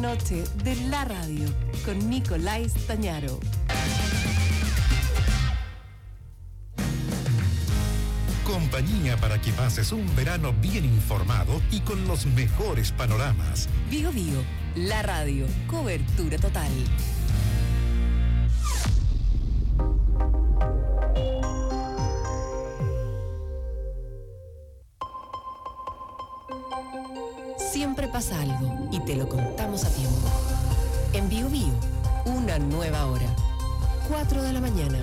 Noche de la radio con Nicolás Tañaro. Compañía para que pases un verano bien informado y con los mejores panoramas. Bio Bio, la radio, cobertura total. Siempre pasa algo y te lo contamos a tiempo. En Bio Bio, una nueva hora. 4 de la mañana.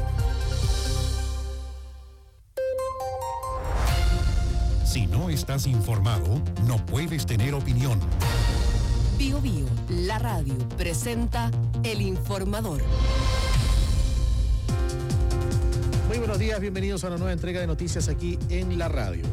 Si no estás informado, no puedes tener opinión. Bio Bio, la radio, presenta El Informador. Muy buenos días, bienvenidos a una nueva entrega de noticias aquí en la radio.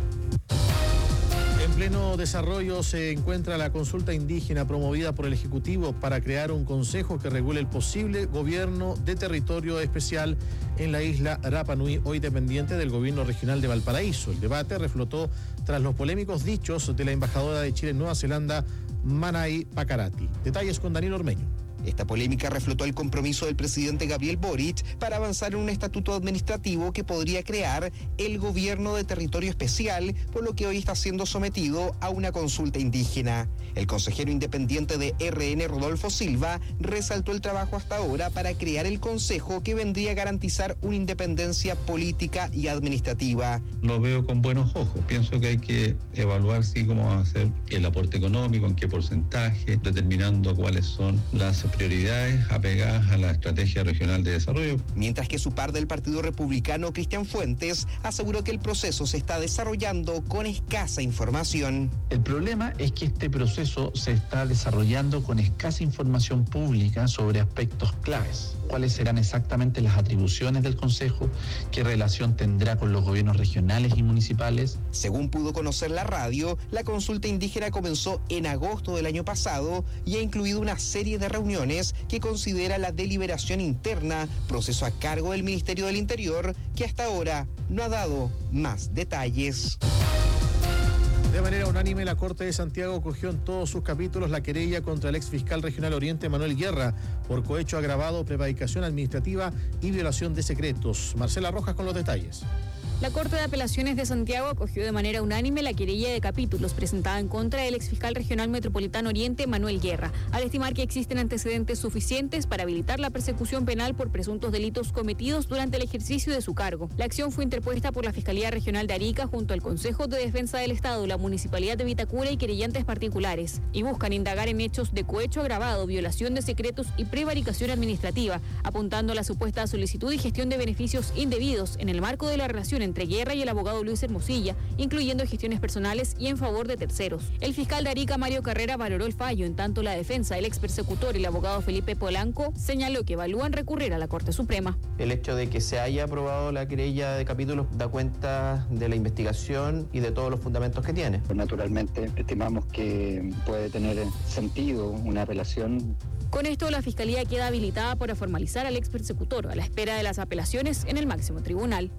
En pleno desarrollo se encuentra la consulta indígena promovida por el Ejecutivo para crear un consejo que regule el posible gobierno de territorio especial en la isla Rapa Nui, hoy dependiente del gobierno regional de Valparaíso. El debate reflotó tras los polémicos dichos de la embajadora de Chile en Nueva Zelanda, Manai Pacarati. Detalles con Daniel Ormeño. Esta polémica reflotó el compromiso del presidente Gabriel Boric para avanzar en un estatuto administrativo que podría crear el gobierno de territorio especial, por lo que hoy está siendo sometido a una consulta indígena. El consejero independiente de RN, Rodolfo Silva, resaltó el trabajo hasta ahora para crear el consejo que vendría a garantizar una independencia política y administrativa. Lo veo con buenos ojos. Pienso que hay que evaluar cómo va a ser el aporte económico, en qué porcentaje, determinando cuáles son las prioridades apegadas a la estrategia regional de desarrollo. Mientras que su par del Partido Republicano, Cristian Fuentes, aseguró que el proceso se está desarrollando con escasa información. El problema es que este proceso se está desarrollando con escasa información pública sobre aspectos claves. ¿Cuáles serán exactamente las atribuciones del Consejo? ¿Qué relación tendrá con los gobiernos regionales y municipales? Según pudo conocer la radio, la consulta indígena comenzó en agosto del año pasado y ha incluido una serie de reuniones que considera la deliberación interna, proceso a cargo del Ministerio del Interior, que hasta ahora no ha dado más detalles. De manera unánime, la Corte de Santiago acogió en todos sus capítulos la querella contra el exfiscal regional Oriente, Manuel Guerra, por cohecho agravado, prevaricación administrativa y violación de secretos. Marcela Rojas con los detalles. La Corte de Apelaciones de Santiago acogió de manera unánime la querella de capítulos presentada en contra del exfiscal regional metropolitano Oriente, Manuel Guerra, al estimar que existen antecedentes suficientes para habilitar la persecución penal por presuntos delitos cometidos durante el ejercicio de su cargo. La acción fue interpuesta por la Fiscalía Regional de Arica junto al Consejo de Defensa del Estado, la Municipalidad de Vitacura y querellantes particulares, y buscan indagar en hechos de cohecho agravado, violación de secretos y prevaricación administrativa, apuntando a la supuesta solicitud y gestión de beneficios indebidos en el marco de la relación entre Guerra y el abogado Luis Hermosilla, incluyendo gestiones personales y en favor de terceros. El fiscal de Arica, Mario Carrera, valoró el fallo, en tanto la defensa del ex persecutor y el abogado Felipe Polanco señaló que evalúan recurrir a la Corte Suprema. El hecho de que se haya aprobado la querella de capítulos da cuenta de la investigación y de todos los fundamentos que tiene. Naturalmente, estimamos que puede tener sentido una apelación. Con esto, la Fiscalía queda habilitada para formalizar al ex persecutor a la espera de las apelaciones en el máximo tribunal.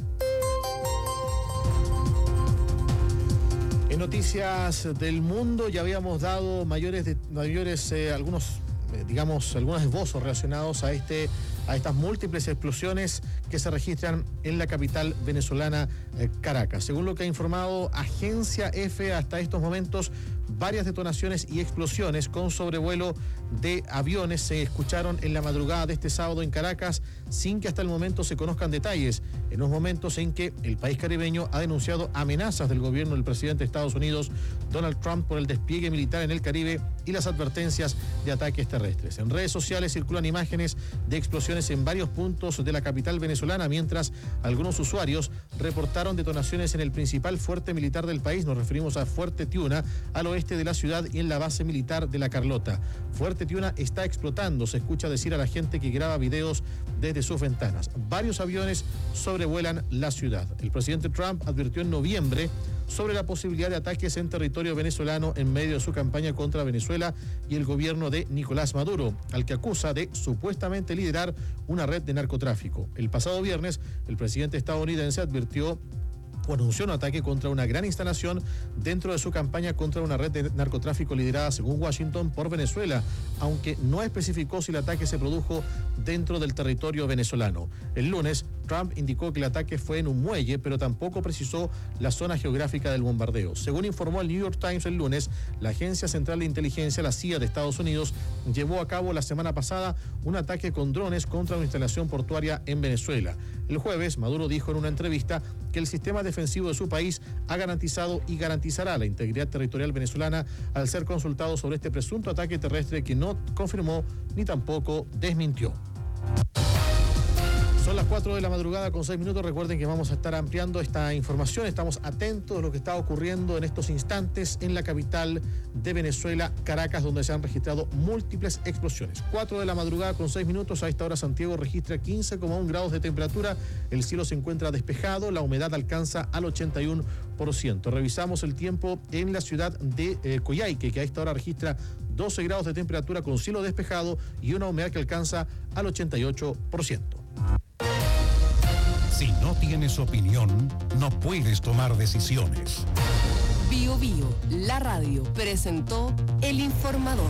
En noticias del mundo ya habíamos dado algunos esbozos relacionados a estas múltiples explosiones que se registran en la capital venezolana, Caracas. Según lo que ha informado Agencia F, hasta estos momentos varias detonaciones y explosiones con sobrevuelo de aviones se escucharon en la madrugada de este sábado en Caracas, sin que hasta el momento se conozcan detalles, en los momentos en que el país caribeño ha denunciado amenazas del gobierno del presidente de Estados Unidos, Donald Trump, por el despliegue militar en el Caribe y las advertencias de ataques terrestres. En redes sociales circulan imágenes de explosiones en varios puntos de la capital venezolana, mientras algunos usuarios reportaron detonaciones en el principal fuerte militar del país. Nos referimos a Fuerte Tiuna, al oeste de la ciudad, y en la base militar de La Carlota. Fuerte Tiuna está explotando, se escucha decir a la gente que graba videos desde sus ventanas. Varios aviones sobrevuelan la ciudad. El presidente Trump advirtió en noviembre sobre la posibilidad de ataques en territorio venezolano en medio de su campaña contra Venezuela y el gobierno de Nicolás Maduro, al que acusa de supuestamente liderar una red de narcotráfico. El pasado viernes, el presidente estadounidense advirtió o anunció un ataque contra una gran instalación dentro de su campaña contra una red de narcotráfico liderada, según Washington, por Venezuela, aunque no especificó si el ataque se produjo dentro del territorio venezolano. El lunes, Trump indicó que el ataque fue en un muelle, pero tampoco precisó la zona geográfica del bombardeo. Según informó el New York Times el lunes, la Agencia Central de Inteligencia, la CIA de Estados Unidos, llevó a cabo la semana pasada un ataque con drones contra una instalación portuaria en Venezuela. El jueves, Maduro dijo en una entrevista que el sistema defensivo de su país ha garantizado y garantizará la integridad territorial venezolana al ser consultado sobre este presunto ataque terrestre que no confirmó ni tampoco desmintió. Son las 4 de la madrugada con 6 minutos. Recuerden que vamos a estar ampliando esta información. Estamos atentos a lo que está ocurriendo en estos instantes en la capital de Venezuela, Caracas, donde se han registrado múltiples explosiones. 4 de la madrugada con 6 minutos. A esta hora Santiago registra 15,1 grados de temperatura. El cielo se encuentra despejado. La humedad alcanza al 81%. Revisamos el tiempo en la ciudad de Coyhaique, que a esta hora registra 12 grados de temperatura con cielo despejado y una humedad que alcanza al 88%. Si no tienes opinión, no puedes tomar decisiones. Bio Bio, la radio, presentó El Informador.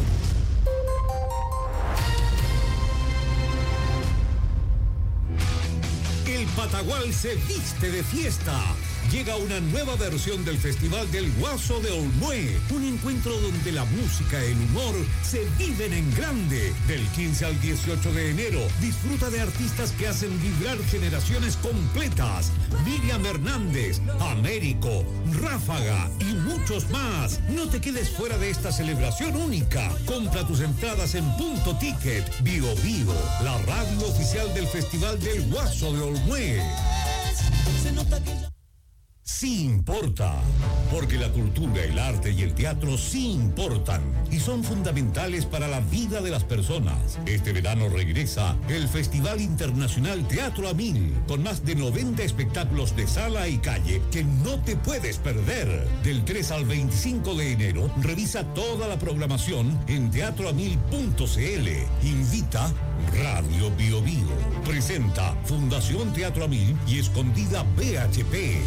El Patagual se viste de fiesta. Llega una nueva versión del Festival del Guaso de Olmué, un encuentro donde la música y el humor se viven en grande. Del 15 al 18 de enero, disfruta de artistas que hacen vibrar generaciones completas. Miriam Hernández, Américo, Ráfaga y muchos más. No te quedes fuera de esta celebración única. Compra tus entradas en Punto Ticket. Bio Bio, la radio oficial del Festival del Guaso de Olmué. Se nota que sí importa, porque la cultura, el arte y el teatro sí importan y son fundamentales para la vida de las personas. Este verano regresa el Festival Internacional Teatro a 1000, con más de 90 espectáculos de sala y calle que no te puedes perder. Del 3 al 25 de enero, revisa toda la programación en teatroamil.cl. Invita Radio Bio Bio. Presenta Fundación Teatro a 1000 y Escondida BHP.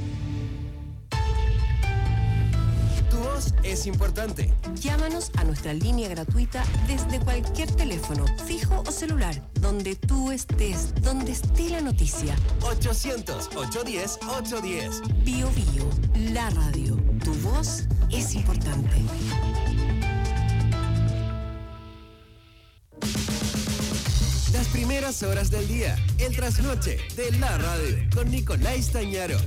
Tu voz es importante. Llámanos a nuestra línea gratuita desde cualquier teléfono, fijo o celular, donde tú estés, donde esté la noticia. 800-810-810. Bio Bio, la radio. Tu voz es importante. Las primeras horas del día, el trasnoche de la radio, con Nicolás Tañaro.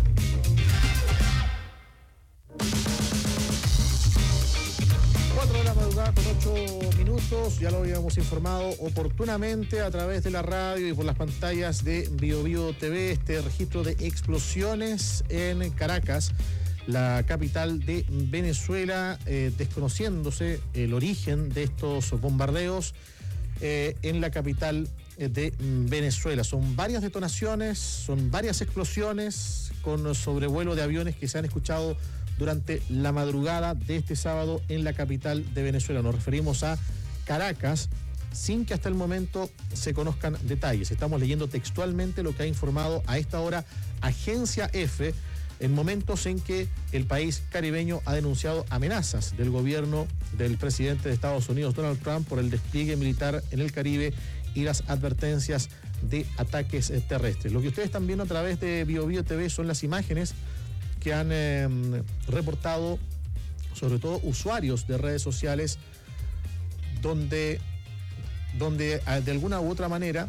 4 de la madrugada con 8 minutos, ya lo habíamos informado oportunamente a través de la radio y por las pantallas de Bio Bio TV, este registro de explosiones en Caracas, la capital de Venezuela, desconociéndose el origen de estos bombardeos en la capital de Venezuela. Son varias detonaciones, son varias explosiones con sobrevuelo de aviones que se han escuchado durante la madrugada de este sábado en la capital de Venezuela. Nos referimos a Caracas, sin que hasta el momento se conozcan detalles. Estamos leyendo textualmente lo que ha informado a esta hora Agencia F, en momentos en que el país caribeño ha denunciado amenazas del gobierno del presidente de Estados Unidos, Donald Trump, por el despliegue militar en el Caribe y las advertencias de ataques terrestres. Lo que ustedes están viendo a través de Bio Bio TV son las imágenes que han reportado sobre todo usuarios de redes sociales donde de alguna u otra manera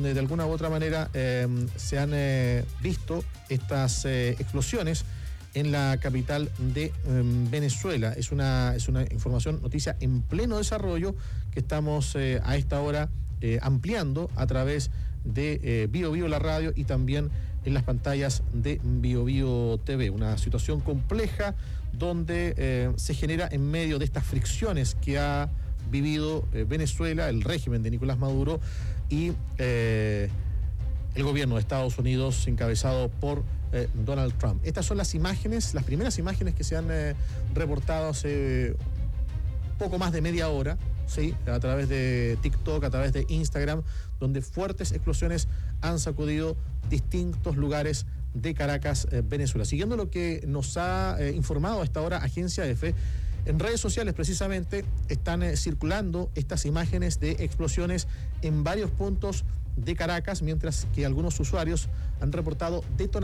se han visto estas explosiones en la capital de Venezuela. Es una información, noticia en pleno desarrollo que estamos a esta hora ampliando a través de Bio Bio la radio y también en las pantallas de Bio Bio TV. Una situación compleja donde se genera en medio de estas fricciones que ha vivido Venezuela, el régimen de Nicolás Maduro y el gobierno de Estados Unidos encabezado por Donald Trump. Estas son las imágenes, las primeras imágenes que se han reportado hace poco más de media hora, ¿sí? A través de TikTok, a través de Instagram, donde fuertes explosiones han sacudido distintos lugares de Caracas, Venezuela. Siguiendo lo que nos ha informado a esta hora Agencia EFE, en redes sociales precisamente están circulando estas imágenes de explosiones en varios puntos de Caracas, mientras que algunos usuarios han reportado detonaciones